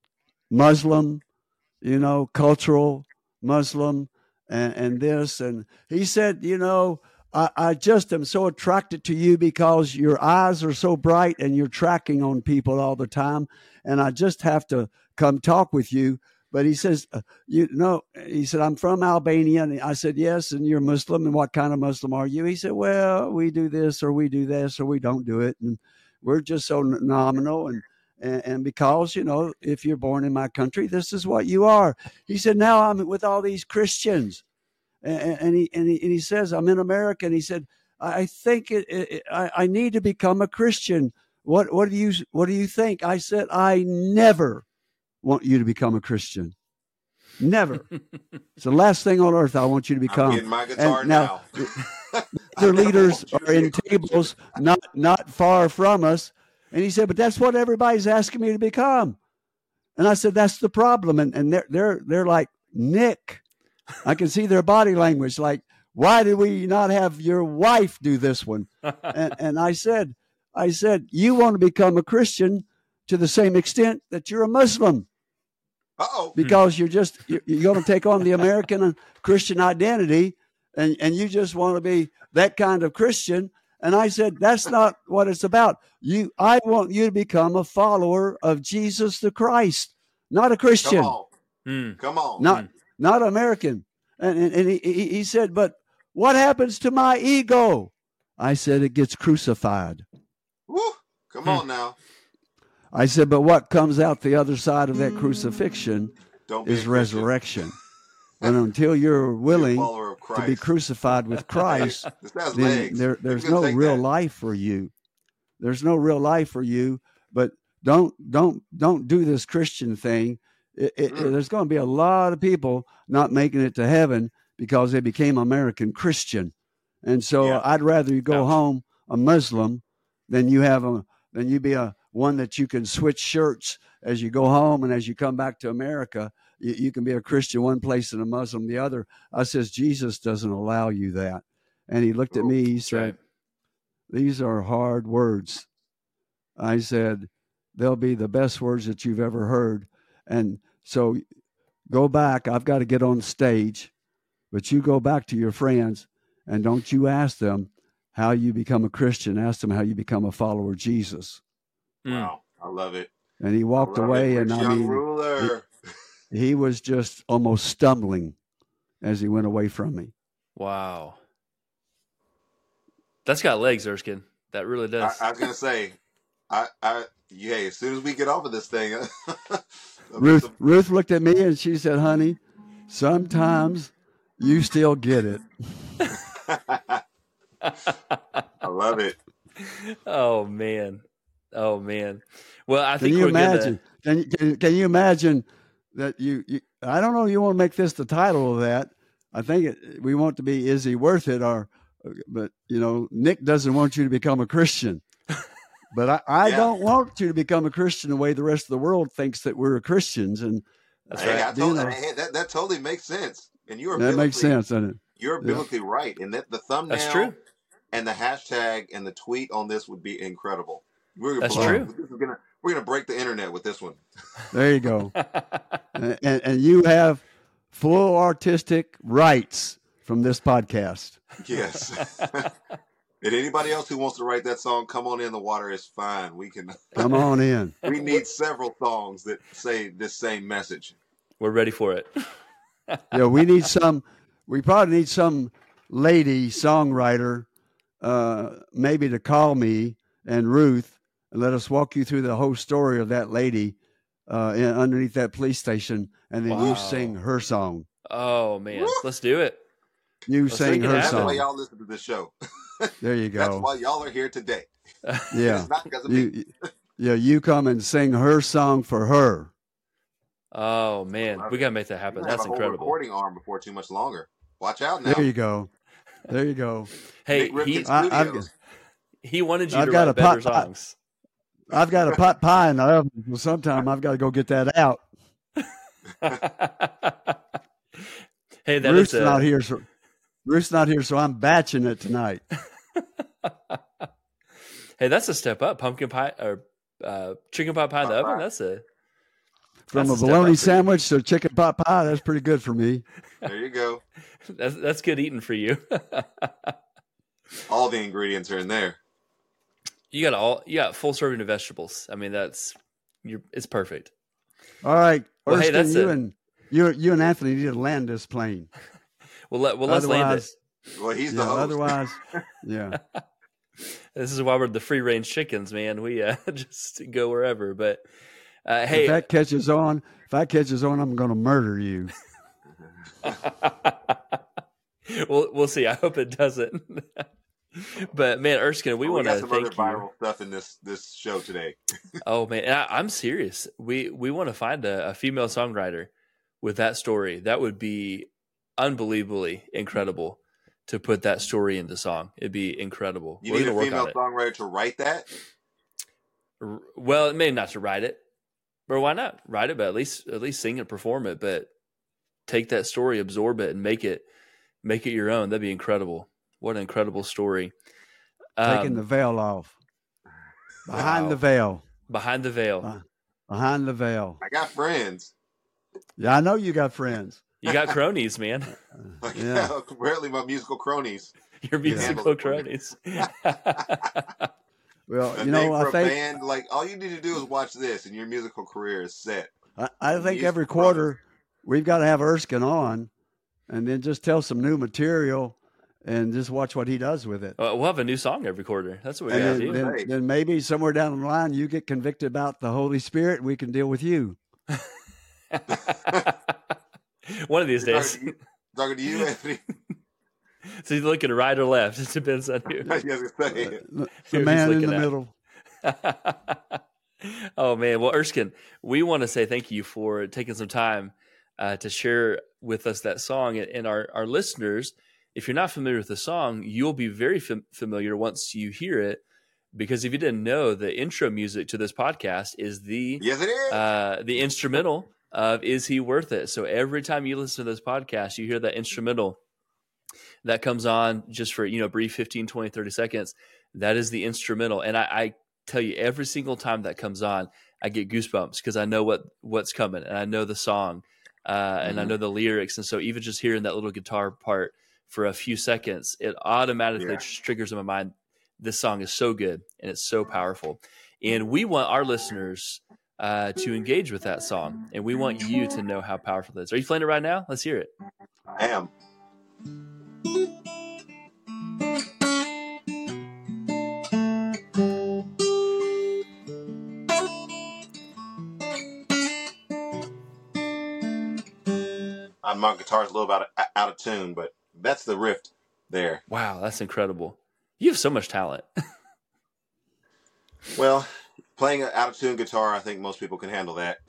Muslim, you know, cultural Muslim, and, and this and he said, you know, I, I just am so attracted to you because your eyes are so bright and you're tracking on people all the time, and I just have to come talk with you. But he says, uh, you know, he said, I'm from Albania. And I said, yes. And you're Muslim. And what kind of Muslim are you? He said, well, we do this or we do this or we don't do it. And we're just so nominal. And, and, and because, you know, if you're born in my country, this is what you are. He said, now I'm with all these Christians. And, and, he, and, he, and he says, I'm in America. And he said, I think it, it, I, I need to become a Christian. What, what do you, what do you think? I said, I never want you to become a Christian. Never. It's the last thing on earth I want you to become. I'm getting my guitar and now. now their leaders are in tables not not far from us. And he said, but that's what everybody's asking me to become. And I said, that's the problem. And and they're they're they're like, Nick, I can see their body language, like, why did we not have your wife do this one? and, and I said, I said, you want to become a Christian to the same extent that you're a Muslim. Uh-oh. Because you're just, you're, you're going to take on the American Christian identity and, and you just want to be that kind of Christian. And I said, that's not what it's about. You, I want you to become a follower of Jesus the Christ, not a Christian. Come on. Mm. Come on. Not, mm. not American. And, and, and he, he said, but what happens to my ego? I said, it gets crucified. Woo. Come mm. on now. I said, but what comes out the other side of that crucifixion is resurrection. And until you're willing to be crucified with Christ, then there, there's no real that. life for you. There's no real life for you. But don't don't don't do this Christian thing it, it, Mm. there's going to be a lot of people not making it to heaven because they became American Christian. And so Yeah. I'd rather you go Ouch. home a Muslim than you have a than you be a one that you can switch shirts as you go home, and as you come back to America, you, you can be a Christian one place and a Muslim the other. I says, Jesus doesn't allow you that. And he looked at me, he That's said, right. these are hard words. I said, they'll be the best words that you've ever heard. And so go back. I've got to get on stage, but you go back to your friends and don't you ask them how you become a Christian. Ask them how you become a follower of Jesus. Mm. Wow. I love it. And he I walked love away, it. and Rich I young mean, ruler. he was just almost stumbling as he went away from me. Wow. That's got legs, Erskine. That really I, does. I was gonna say, I, I, yeah. As soon as we get off of this thing, Ruth, some, Ruth looked at me and she said, honey, sometimes you still get it. I love it. Oh man. Oh man. Well, I Can think you we're imagine? gonna. Can, you- can, can you imagine that you, you, I don't know, you want to make this the title of that. I think it, we want to be, is he worth it? Or, but you know, Nick doesn't want you to become a Christian. But I, I Yeah. don't want you to become a Christian the way the rest of the world thinks that we're Christians. And That's Hey, right. I told You know. hey, that that totally makes sense, and you are that makes biblically- sense, doesn't it? You're Yeah. biblically right, and that the thumbnail That's true. and the hashtag and the tweet on this would be incredible. We're That's blow- true. This is gonna we're gonna break the internet with this one. There you go. and, and, and you have full artistic rights from this podcast. Yes. And anybody else who wants to write that song, "Come On In the Water" is fine. We can. Come on in. We need several songs that say this same message. We're ready for it. Yeah, we need some. We probably need some lady songwriter, uh, maybe to call me and Ruth and let us walk you through the whole story of that lady uh, in, underneath that police station, and then Wow. you sing her song. Oh man, Woo! let's do it. You Let's sing make it her That's happen. why song. y'all listen to this show. There you That's go. why y'all are here today. Yeah, It's not because of me. you, yeah, you come and sing her song for her. Oh man, Love we it. gotta make that You're happen. gonna have That's a whole incredible. recording arm before too much longer. Watch out now. There you go. There you go. Hey, Nick he Ripken I- I've- Studios. he wanted you I've to got write a better pot- pot- songs. I've got a pot pie in the oven, so sometime I've got to go get that out. Hey, that Ruth's is a, not here, so Ruth's not here, so I'm batching it tonight. Hey, that's a step up. Pumpkin pie or uh, chicken pot pie in the Pot oven. pie. That's a From That's a a step up for bologna you. sandwich to chicken pot pie, that's pretty good for me. There you go. that's that's good eating for you. All the ingredients are in there. You got all you got full serving of vegetables. I mean, that's you're it's perfect. All right, Well, hey, Erskine, that's you a- and you, you and Anthony need to land this plane. Well, let, well, let's land it. Otherwise, Well, he's the yeah, host. otherwise, yeah. This is why we're the free range chickens, man. We uh, just go wherever. But uh, hey, If that catches on, if that catches on, I'm going to murder you. we'll we'll see. I hope it doesn't. But man, Erskine, we we want got to some thank other you. viral stuff in this this show today. Oh man, and I, I'm serious. We we want to find a, a female songwriter with that story. That would be unbelievably incredible to put that story into song. It'd be incredible. You We're need gonna a work female on it. songwriter to write that. R- Well, it may not to write it, or why not write it? But at least at least sing and perform it. But take that story, absorb it, and make it make it your own. That'd be incredible. What an incredible story. Taking Um, the veil off. Behind Wow. the veil. behind the veil. Uh, Behind the veil. I got friends. Yeah, I know you got friends. You got cronies, man. Like, Yeah. apparently my musical cronies. Your musical Handle it for me. cronies. Well, A you name know, for I a think band, like all you need to do is watch this, and your musical career is set. I, I think Musical every brothers. quarter we've got to have Erskine on, and then just tell some new material, and just watch what he does with it. Well, we'll have a new song every quarter. That's what we And gotta then, do. then, Right. then maybe somewhere down the line you get convicted about the Holy Spirit, we can deal with you. One of these days. Talking to you, talking to you, Anthony. So you're looking right or left. It depends on you. I was gonna say, The Who's man in looking the at? middle. Oh man, well, Erskine, we want to say thank you for taking some time uh, to share with us that song. And our, our listeners, if you're not familiar with the song, you'll be very fam- familiar once you hear it, because if you didn't know, the intro music to this podcast is the Yes, it is. Uh, the instrumental of Is He Worth It? So every time you listen to this podcast, you hear that instrumental that comes on just for, you know, brief fifteen, twenty, thirty seconds. That is the instrumental. And I, I tell you, every single time that comes on, I get goosebumps because I know what, what's coming, and I know the song, uh, mm-hmm. and I know the lyrics. And so even just hearing that little guitar part for a few seconds, it automatically yeah. triggers in my mind, this song is so good and it's so powerful. And we want our listeners uh, to engage with that song, and we want you to know how powerful it is. Are you playing it right now? Let's hear it. I am. My guitar's a little bit out, out of tune, but that's the riff there. Wow, that's incredible. You have so much talent. Well, playing an out of tune guitar, I think most people can handle that.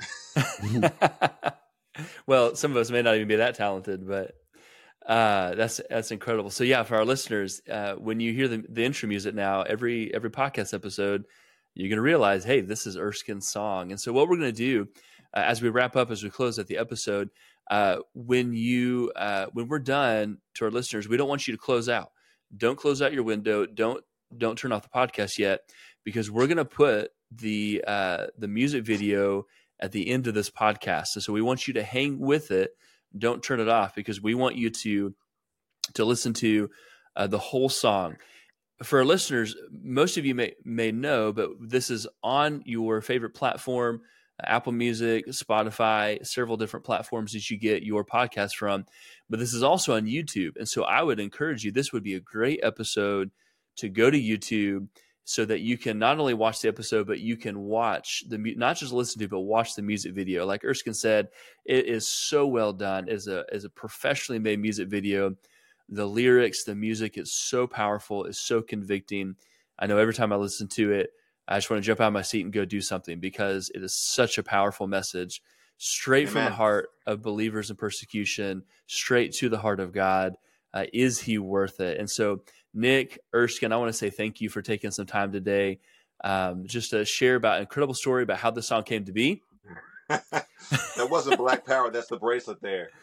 Well, some of us may not even be that talented, but uh, that's that's incredible. So yeah, for our listeners, uh, when you hear the, the intro music now, every every podcast episode, you're going to realize, hey, this is Erskine's song. And so what we're going to do uh, as we wrap up, as we close at the episode, uh, when you uh, when we're done, to our listeners, we don't want you to close out. Don't close out your window. Don't don't turn off the podcast yet, because we're going to put the uh, the music video at the end of this podcast. And so we want you to hang with it. Don't turn it off, because we want you to to listen to uh, the whole song. For our listeners, most of you may may know, but this is on your favorite platform, Apple Music, Spotify, several different platforms that you get your podcast from. But this is also on YouTube. And so I would encourage you, this would be a great episode to go to YouTube, so that you can not only watch the episode, but you can watch the, not just listen to, but watch the music video. Like Erskine said, it is so well done. As a, as a professionally made music video, the lyrics, the music is so powerful, is so convicting. I know every time I listen to it, I just want to jump out of my seat and go do something, because it is such a powerful message, straight Amen. From the heart of believers in persecution, straight to the heart of God. Uh, is he worth it? And so, Nick, Erskine, I want to say thank you for taking some time today, um, just to share about an incredible story about how this song came to be. That wasn't Black Power. That's the bracelet there.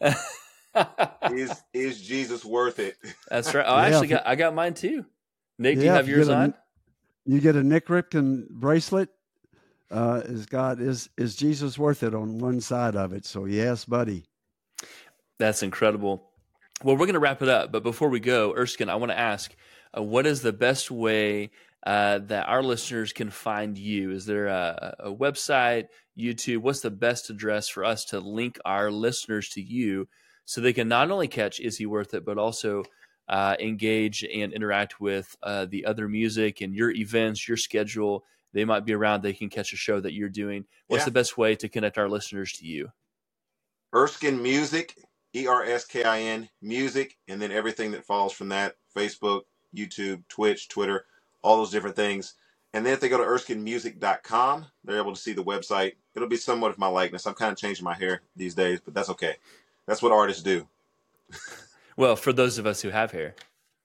is is Jesus worth it? That's right. Oh, I yeah. actually got I got mine too. Nick, yeah, do you have yours you on? A, you get a Nick Ripken bracelet. Uh, is God is is Jesus worth it on one side of it? So yes, buddy. That's incredible. Well, we're going to wrap it up, but before we go, Erskine, I want to ask, uh, what is the best way uh, that our listeners can find you? Is there a, a website, YouTube? What's the best address for us to link our listeners to you, so they can not only catch Is He Worth It, but also uh, engage and interact with uh, the other music and your events, your schedule? They might be around. They can catch a show that you're doing. What's yeah. the best way to connect our listeners to you? Erskine Music. E R S K I N music, and then everything that falls from that: Facebook, YouTube, Twitch, Twitter, all those different things. And then if they go to erskine music dot com, they're able to see the website. It'll be somewhat of my likeness. I'm kind of changing my hair these days, but that's okay. That's what artists do. Well, for those of us who have hair.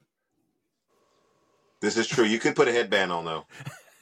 This is true. You could put a headband on, though.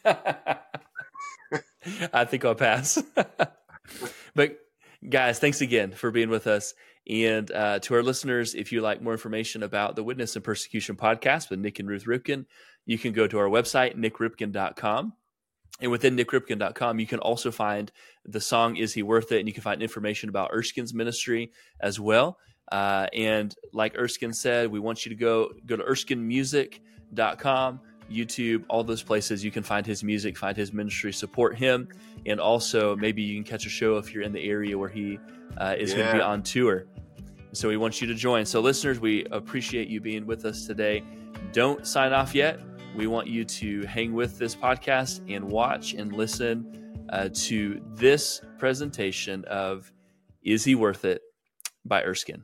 I think I'll pass. But guys, thanks again for being with us. And uh, to our listeners, if you like more information about the Witness and Persecution podcast with Nick and Ruth Ripken, you can go to our website, nick ripken dot com. And within nick ripken dot com, you can also find the song Is He Worth It? And you can find information about Erskine's ministry as well. Uh, and like Erskine said, we want you to go, go to erskine music dot com, YouTube, all those places. You can find his music, find his ministry, support him. And also maybe you can catch a show if you're in the area where he uh, is yeah. going to be on tour. So we want you to join. So listeners, we appreciate you being with us today. Don't sign off yet. We want you to hang with this podcast and watch and listen uh, to this presentation of Is He Worth It? By Erskine.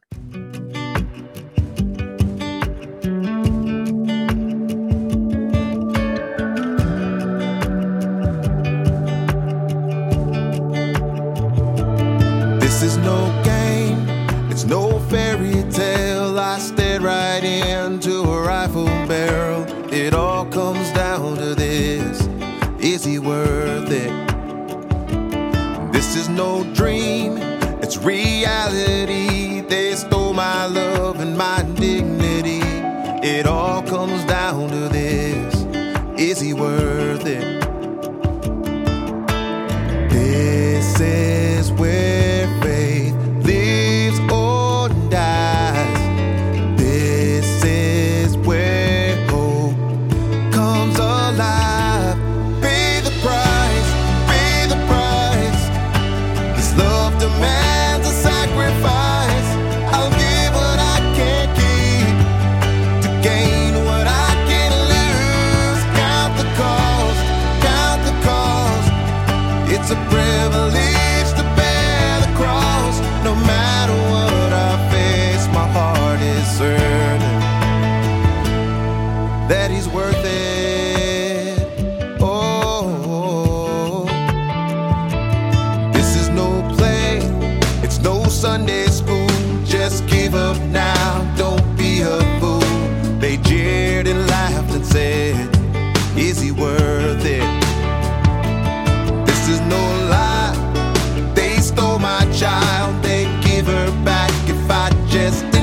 right into a rifle barrel. It all comes down to this: is he worth it? This is no dream, it's reality. They stole my love and my dignity. It all comes down to this: is he worth it? This is where faith lives or dies. This is where hope comes alive. Pay the price, pay the price. This love demands a sacrifice. I'll give what I can't keep to gain what I can lose. Count the cost, count the cost. It's a privilege to bear the cross. No matter what I face, my heart is certain that he's worth it. Oh, this is no play, it's no Sunday school. Just give up now, don't be a fool. They jeered and laughed and said, is he worth it? This is no lie, they stole my child. They'd give her back if I just